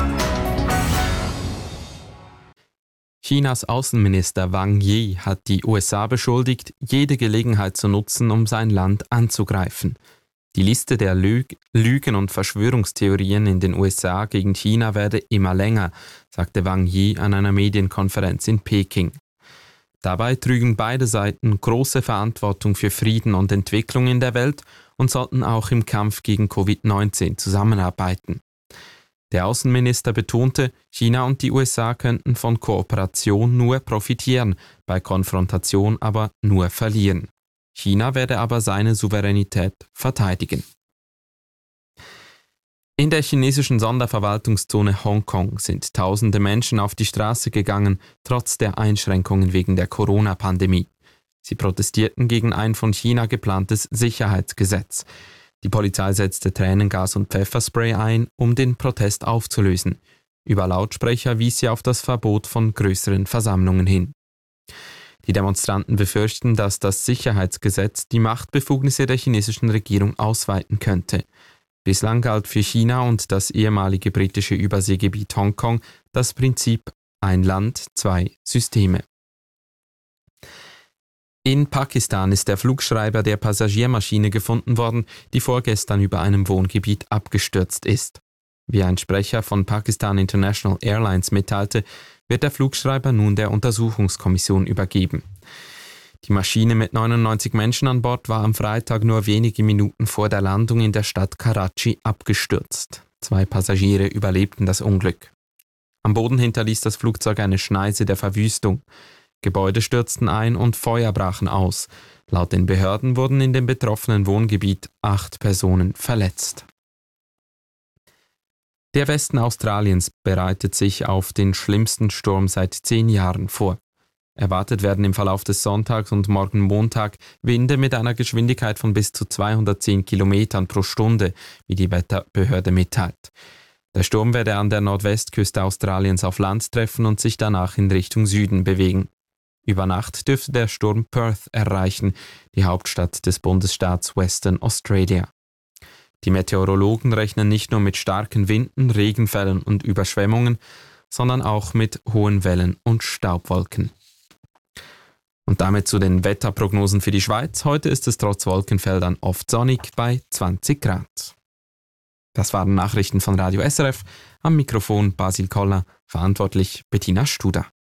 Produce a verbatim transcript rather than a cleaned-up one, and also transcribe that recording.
Chinas Außenminister Wang Yi hat die U S A beschuldigt, jede Gelegenheit zu nutzen, um sein Land anzugreifen. Die Liste der Lüg- Lügen und Verschwörungstheorien in den U S A gegen China werde immer länger, sagte Wang Yi an einer Medienkonferenz in Peking. Dabei trügen beide Seiten große Verantwortung für Frieden und Entwicklung in der Welt und sollten auch im Kampf gegen Covid neunzehn zusammenarbeiten. Der Außenminister betonte, China und die U S A könnten von Kooperation nur profitieren, bei Konfrontation aber nur verlieren. China werde aber seine Souveränität verteidigen. In der chinesischen Sonderverwaltungszone Hongkong sind tausende Menschen auf die Straße gegangen, trotz der Einschränkungen wegen der Corona-Pandemie. Sie protestierten gegen ein von China geplantes Sicherheitsgesetz. Die Polizei setzte Tränengas und Pfefferspray ein, um den Protest aufzulösen. Über Lautsprecher wies sie auf das Verbot von größeren Versammlungen hin. Die Demonstranten befürchten, dass das Sicherheitsgesetz die Machtbefugnisse der chinesischen Regierung ausweiten könnte. Bislang galt für China und das ehemalige britische Überseegebiet Hongkong das Prinzip ein Land, zwei Systeme. In Pakistan ist der Flugschreiber der Passagiermaschine gefunden worden, die vorgestern über einem Wohngebiet abgestürzt ist. Wie ein Sprecher von Pakistan International Airlines mitteilte, wird der Flugschreiber nun der Untersuchungskommission übergeben. Die Maschine mit neunundneunzig Menschen an Bord war am Freitag nur wenige Minuten vor der Landung in der Stadt Karachi abgestürzt. Zwei Passagiere überlebten das Unglück. Am Boden hinterließ das Flugzeug eine Schneise der Verwüstung. Gebäude stürzten ein und Feuer brachen aus. Laut den Behörden wurden in dem betroffenen Wohngebiet acht Personen verletzt. Der Westen Australiens bereitet sich auf den schlimmsten Sturm seit zehn Jahren vor. Erwartet werden im Verlauf des Sonntags und morgen Montag Winde mit einer Geschwindigkeit von bis zu zweihundertzehn Kilometern pro Stunde, wie die Wetterbehörde mitteilt. Der Sturm werde an der Nordwestküste Australiens auf Land treffen und sich danach in Richtung Süden bewegen. Über Nacht dürfte der Sturm Perth erreichen, die Hauptstadt des Bundesstaats Western Australia. Die Meteorologen rechnen nicht nur mit starken Winden, Regenfällen und Überschwemmungen, sondern auch mit hohen Wellen und Staubwolken. Und damit zu den Wetterprognosen für die Schweiz. Heute ist es trotz Wolkenfeldern oft sonnig bei zwanzig Grad. Das waren Nachrichten von Radio S R F. Am Mikrofon Basil Koller, verantwortlich Bettina Studer.